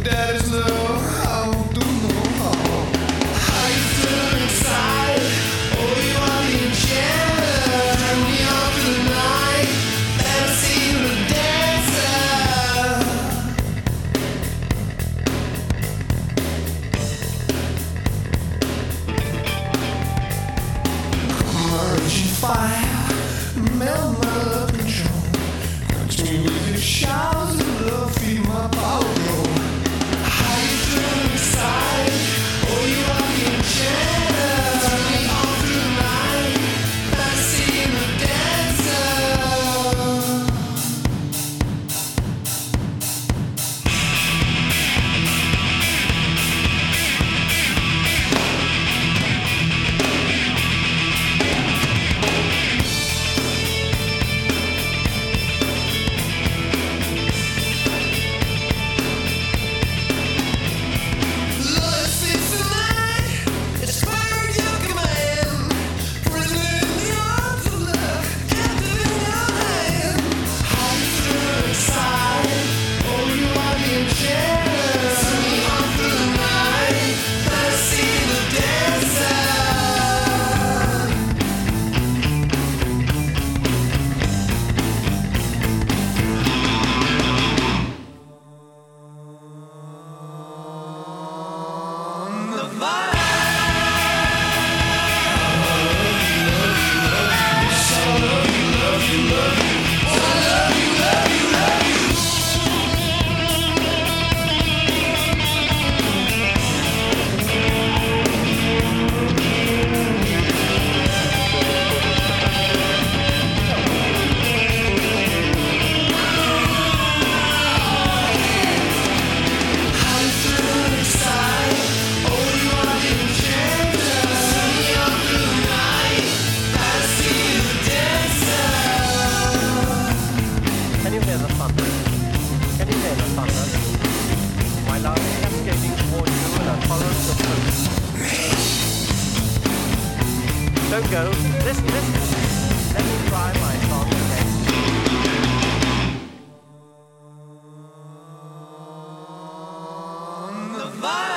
Daddy's love, I won't do no harm. How you feel inside? Oh, you are the enchanter. Turn me on for the night. Let me see you the dancer. I'm a raging fire, melt my love control. Touch me with your showers of love, feed my power glow. How you feel inside? Oh, you are the enchanter. Turn me on through the night. Let me see you the dancer. Can you hear the thunder? Can you hear the thunder? My love is cascading toward you in a torrent of hope. Don't go. Listen, listen. Let me try my song again. The vibe.